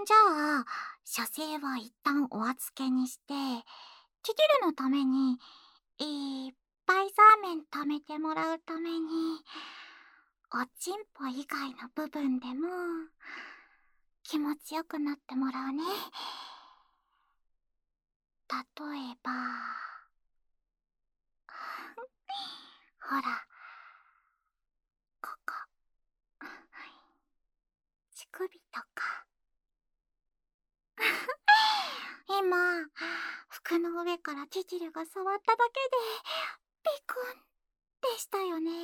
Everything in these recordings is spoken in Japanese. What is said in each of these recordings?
じゃあ、射精は一旦お預けにして、チキルのために、いっぱいザーメン貯めてもらうために、おちんぽ以外の部分でも、気持ちよくなってもらうね。例えば、ほら、ここ、乳首とか。今、服の上からチチルが触っただけで、ピクンってしたよね。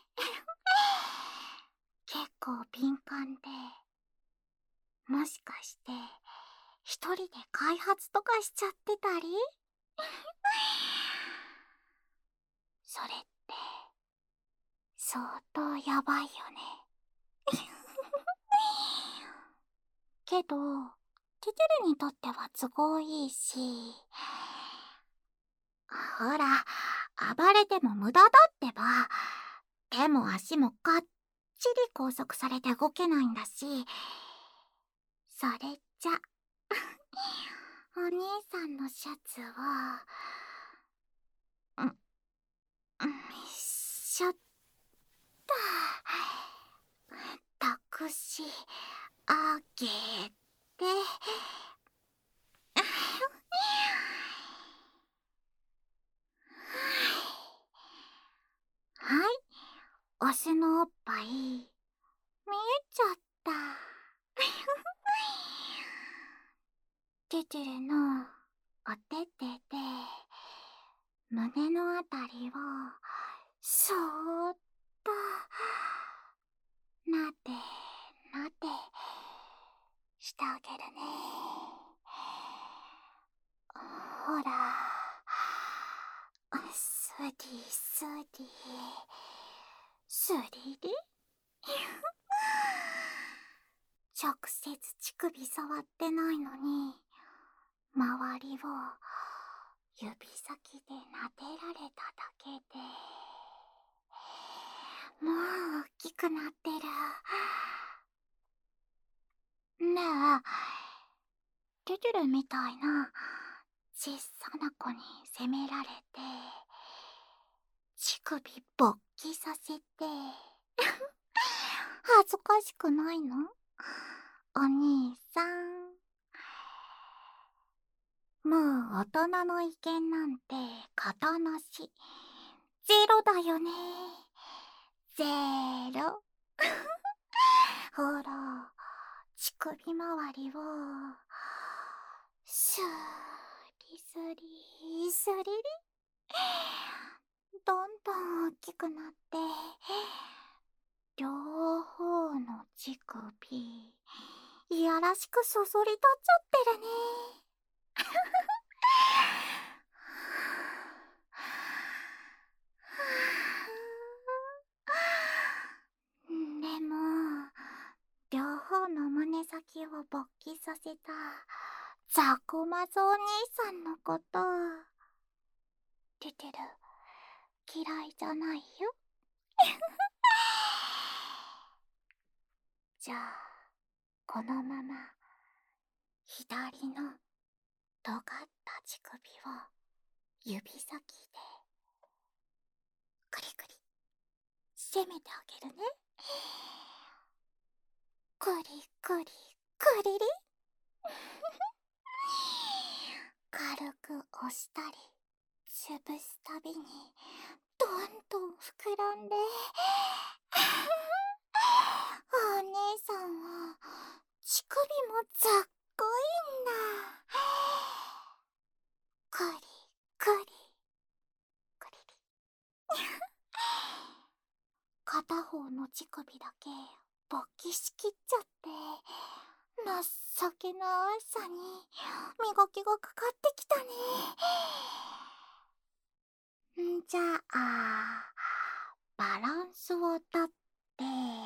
結構敏感で、もしかして、一人で開発とかしちゃってたりそれって、相当やばいよね。けど、チチルにとっては都合いいし、ほら、暴れても無駄だってば。手も足もがっちり拘束されて動けないんだし、それじゃ、お兄さんのシャツは、しょった、託しあげて、はい、オスのおっぱい、見えちゃった。チチルのおててで、胸のあたりを、そーっと、なで、なで、してあげるね。ほら、スディスディ、スリリ直接乳首触ってないのに、周りを指先で撫でられただけで、もう大きくなってる。ねえ、チュチュルみたいな小さな子に責められて、乳首勃起させて、恥ずかしくないの？お兄さん。もう大人の意見なんて型なし。ゼロだよね。ゼロ。ほら、乳首周りを、スーリスリスリリ。どんどん大きくなって、両方の乳首、いやらしくそそり立っちゃってるね。でも、両方の胸先を勃起させたザコマゾお兄さんのこと、テテル、嫌いじゃないよ。じゃあ、このまま、左の尖った乳首を指先で、クリクリ、攻めてあげるね。クリクリ、クリリ。軽く押したり、潰すたびに、どんどん膨らんで、お姉さんは、乳首もざっこいんだ。クリ、クリ、クリリ。片方の乳首だけ勃起しきっちゃって、情けないさに磨きがかかってきたね。んじゃあ、バランスをとって、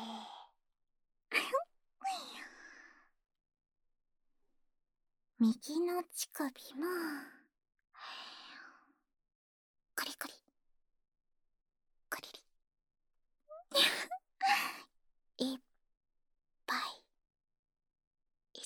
右の乳首も、クリクリ、クリリ。いっぱい、いっ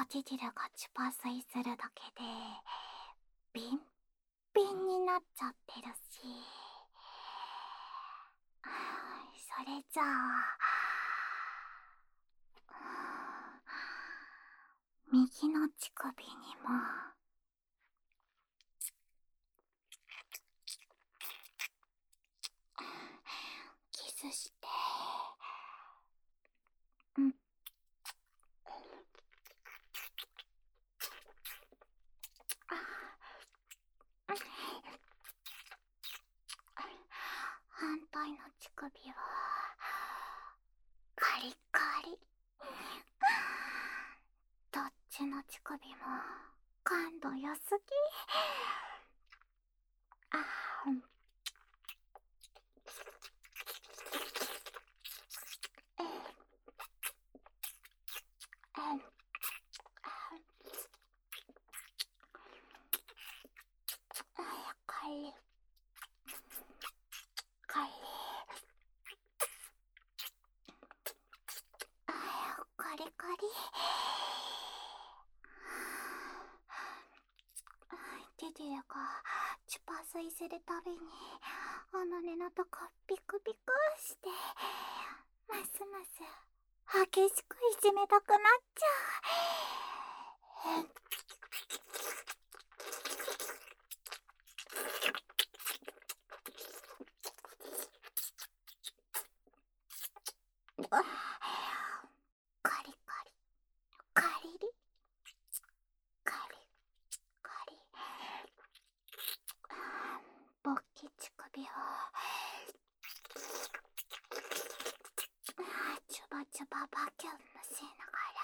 ティティルがチュパスイするだけでビンビンになっちゃってるし、それじゃあ右の乳首にもキスして、反対の乳首はカリカリ。どっちの乳首も感度良すぎ。カリカリカリカリ。ティティルがチュパスイするたびに胸のとこピクピクして、ますます激しくいじめたくなっちゃう。カリカリカリリカリカリ。勃起乳首をチュバチュババキュンしながら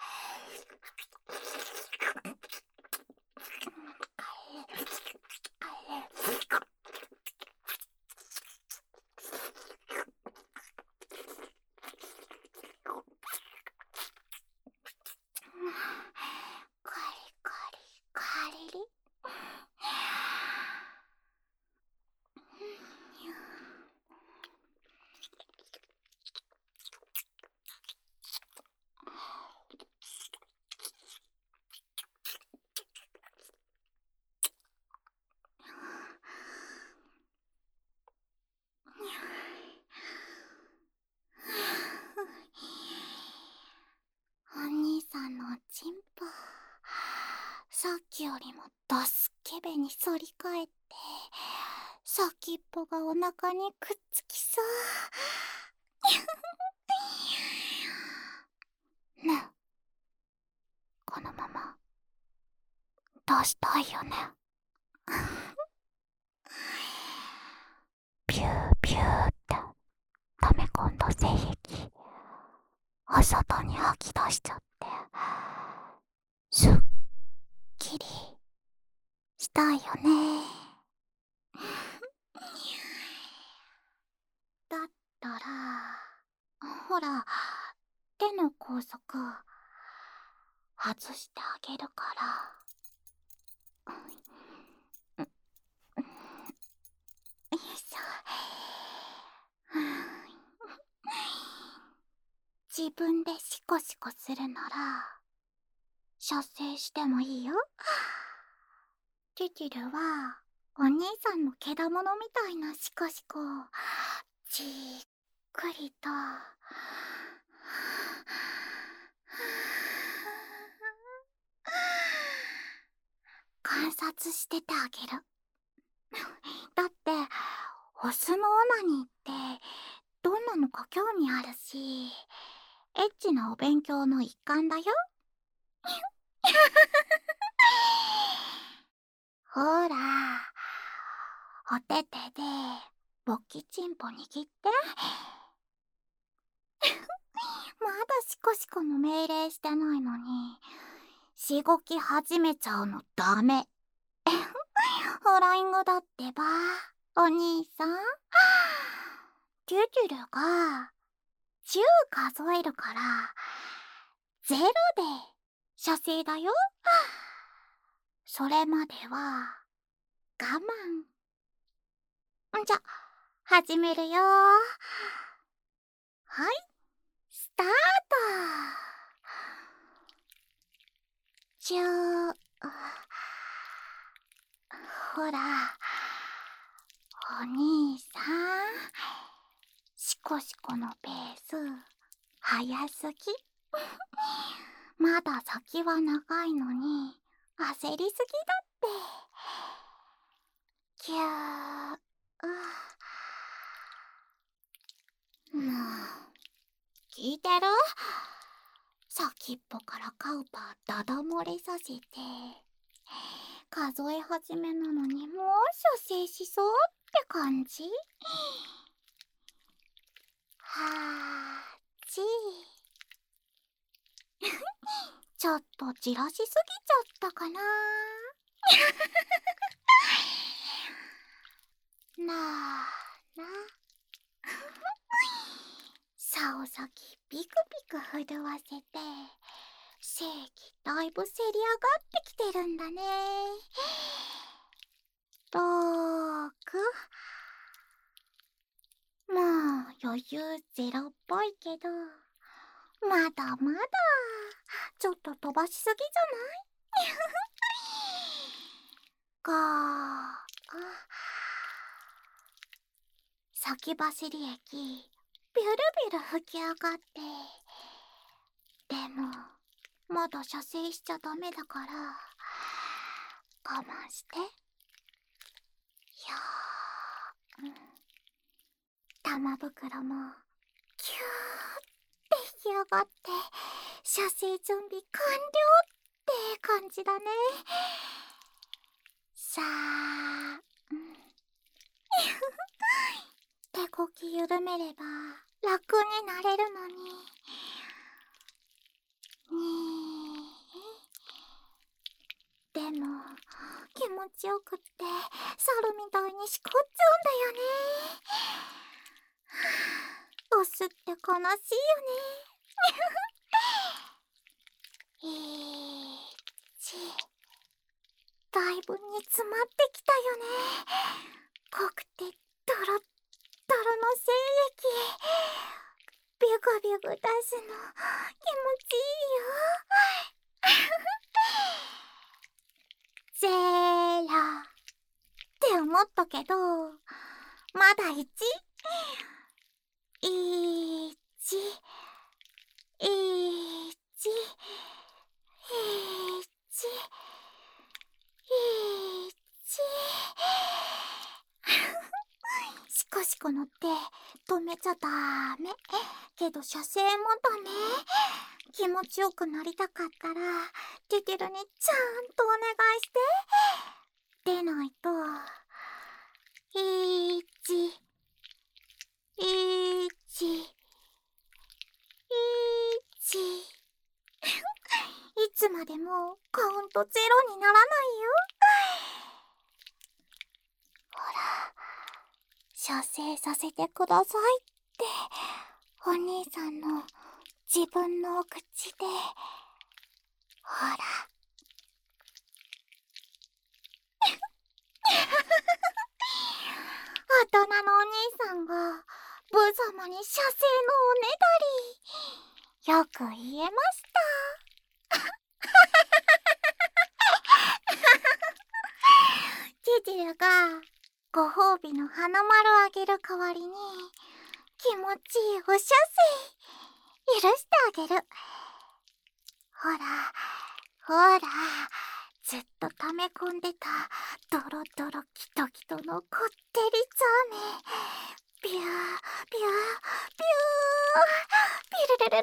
カリカリカリリ。お兄さんのおちんぽ、さっきよりもドスケベに反り返って、先っぽがお腹にくっつきそう。ねえ、このまま出したいよね。ピューピューって溜め込んだ精液お外に吐き出しちゃって、すっきりしたいよね。だったらほら、手の拘束外してあげるから。よいしょ。自分でシコシコするなら射精してもいいよ。ティティルはお兄さんの毛玉みたいなシコシコじっくりと観察しててあげる。だってオスのオナニーってどんなのか興味あるし、エッチなお勉強の一環だよ。ほら、お手手で勃起チンポ握って。まだシコシコの命令してないのにしごき始めちゃうのダメ。フライングだってば、お兄さん。テュテュルが10数えるから0で射精だよ。それまでは我慢。じゃ、始めるよ。はい、スタート。 ほら、お兄さん、シコシコのペース早すぎ。まだ先は長いのに焦りすぎだって。キュー。もう聞いてる？先っぽからカウパーダダ漏れさせて数え始めなのにもう射精しそうって感じ？はーちちょっとじらしすぎちゃったかな。なあな。さお先ピクピク震わせて正気だいぶせり上がってきてるんだね。6。もう余裕ゼロっぽいけど、まだまだちょっと飛ばしすぎじゃない？先走り液ビュルビュル吹き上がって、でもまだ射精しちゃダメだから我慢して。玉袋もキューって引き上がって射精準備完了って感じだね。さあ、手こき緩めれば楽になれるのに。でも気持ちよくって猿みたいにしこっちゃうんだよね。オスって悲しいよね。だいぶ煮詰まってきたよね。濃くてドロッドロの精液ビュグビュグ出すの気持ちいいよ。ゼロって思ったけどまだ1。シコシコの手止めちゃダメ。けど射精もダメ。気持ちよくなりたかったらテテルにちゃんとお願いして。出ないといつまでもカウントゼロにならないよ。ほら、射精させてくださいってお兄さんの自分のお口で。ほら。大人のお兄さんが無様に射精のおねだり。よく言えました。テテルがご褒美の花丸あげる代わりに気持ちいいお射精許してあげる。ほらほら、ずっと溜め込んでたドロドロキトキトのこってりザーメン。ビュービュービュービルルルルルルルルル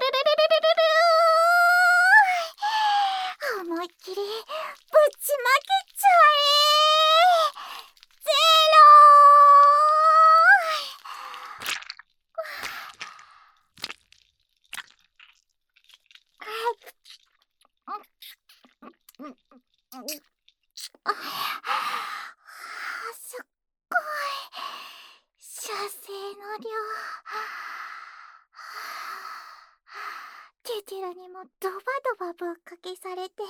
ル。思いっきりぶちまけちゃえ。ゼロすっごい射精の量。テテルにもドバドバぶっかけされて。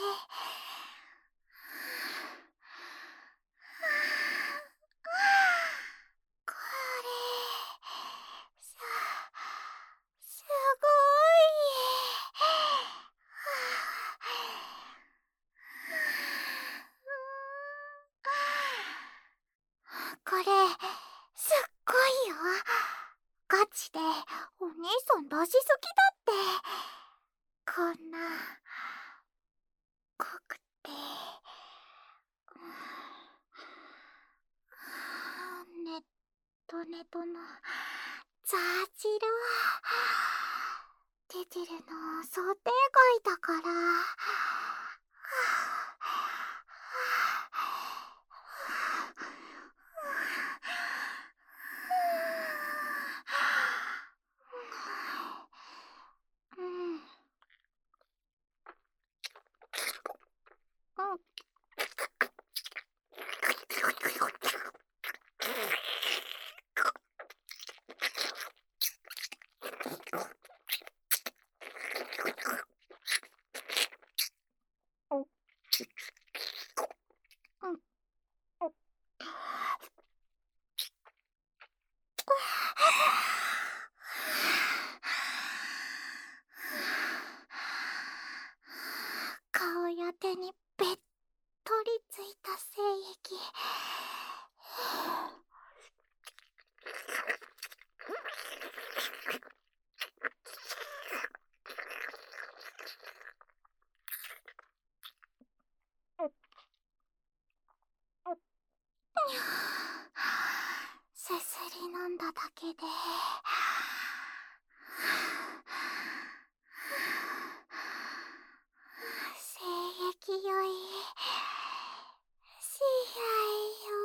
これさ、すごい。 分出しすぎだって。こんな濃くてネットネトのザー汁はティティルの想定外だから。うん。顔や手にべっとりついた精液。すすり飲んだだけで精液よい試合よ。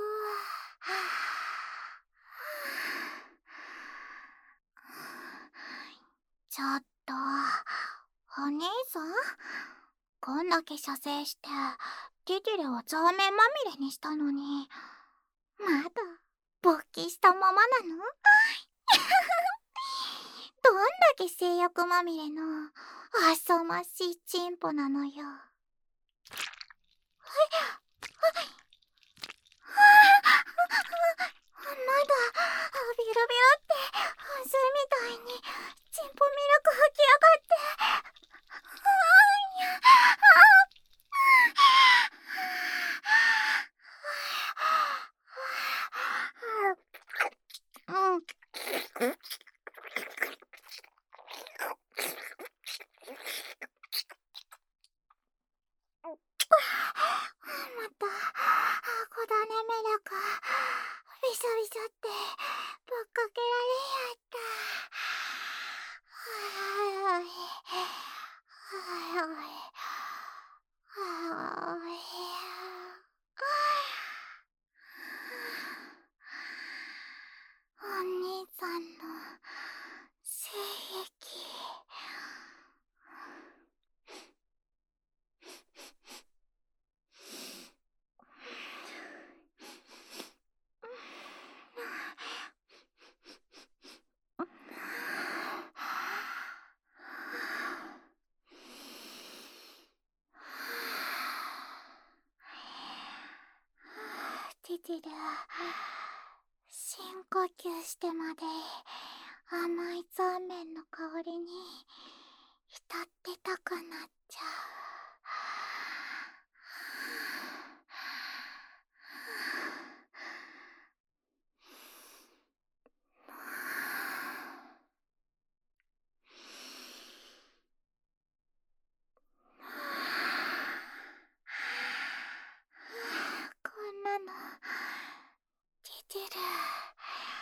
ちょっとお兄さん、こんだけ射精してティティレをザーメンまみれにしたのに、まだ勃起したままなの？どんだけ性欲まみれの浅ましいチンポなのよ。まだビロビロって噴水みたいにチンポミルク吹き上がって。また小種ミルクびしょびしょってぶっかけられやった。はいはいはい。お兄さんの精液。ティティル、深呼吸してまで甘いザーメンの香りに浸ってたくなっちゃこんなのティティル